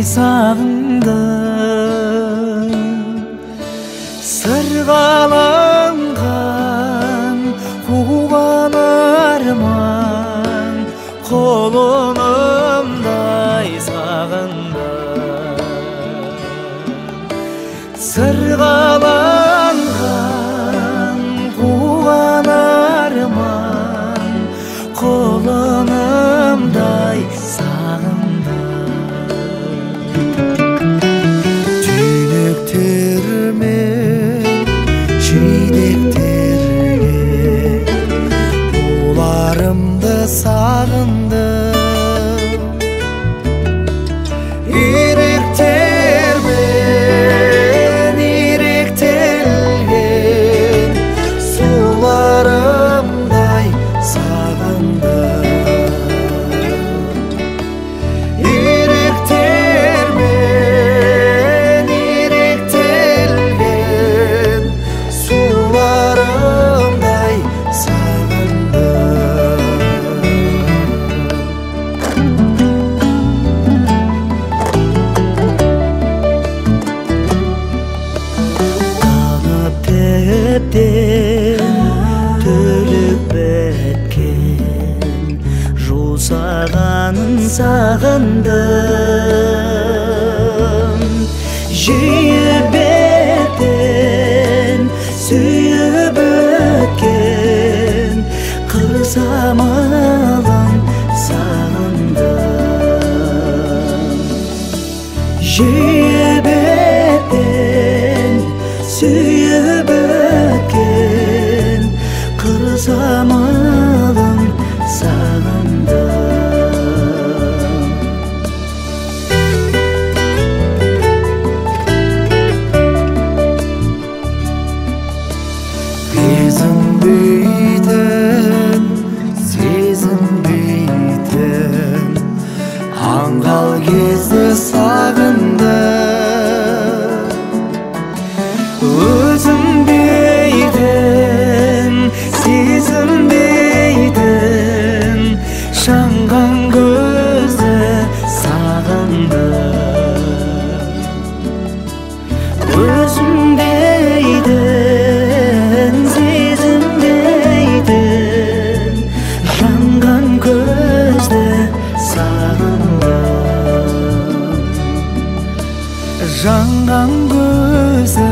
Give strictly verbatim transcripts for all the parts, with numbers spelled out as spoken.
сағындым. Сырғаланған қуған арман құлынымдай сағындым. Сырғаланған қуған арман құлынымдай сағындым. Түйнектермен жидектерге оларымды сағындым. Иректермен иректелген суларымдай сағындым. Иректермен иректелген суларымдай сағындым. Танып тептен төліп біткен жусағанын сағындым. Жиі беттен сүйіп өткен қыр самалын сағындым. Жиі беттен сүйіп өткен қыр самалын сағындым. Сезінбейтін, сезінбейтін аңғал кезді сағындым. Өзінбейтін, сезінбейтін жанған көзді сағындым. Өзінбейтін, сезінбейтін жанған көзді сағындым. Жанған көзді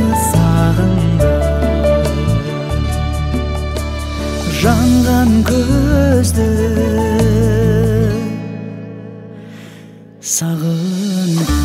сағындым. Жанған көзді сағындым.